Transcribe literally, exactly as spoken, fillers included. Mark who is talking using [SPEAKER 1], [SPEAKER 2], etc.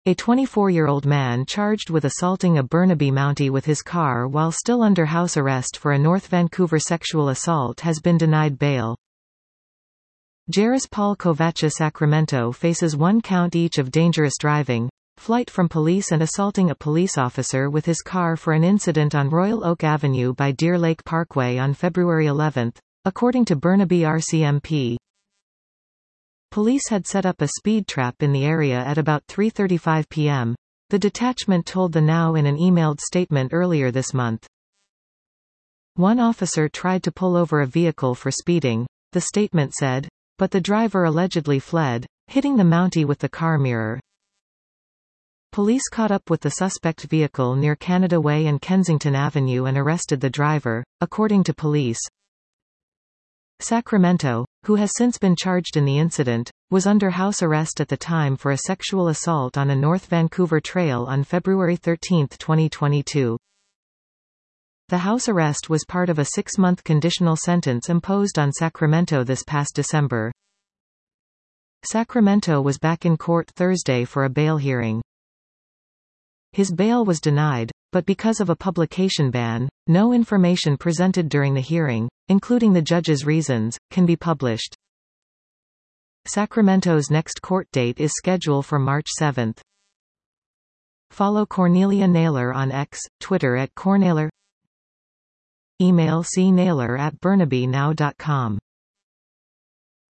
[SPEAKER 1] A twenty-four-year-old man charged with assaulting a Burnaby Mountie with his car while still under house arrest for a North Vancouver sexual assault has been denied bail. Jairus Paul Kovacha Sacramento faces one count each of dangerous driving, flight from police and assaulting a police officer with his car for an incident on Royal Oak Avenue by Deer Lake Parkway on February eleventh, according to Burnaby R C M P. Police had set up a speed trap in the area at about three thirty-five p m, the detachment told the Now in an emailed statement earlier this month. One officer tried to pull over a vehicle for speeding, the statement said, but the driver allegedly fled, hitting the Mountie with the car mirror. Police caught up with the suspect vehicle near Canada Way and Kensington Avenue and arrested the driver, according to police. Sacramento, who has since been charged in the incident, was under house arrest at the time for a sexual assault on a North Vancouver trail on February thirteenth twenty twenty-two. The house arrest was part of a six-month conditional sentence imposed on Sacramento this past December. Sacramento was back in court Thursday for a bail hearing. His bail was denied, but because of a publication ban, no information presented during the hearing, including the judge's reasons, can be published. Sacramento's next court date is scheduled for March seventh. Follow Cornelia Naylor on X, Twitter at Cornaylor. Email c naylor at burnaby now dot com.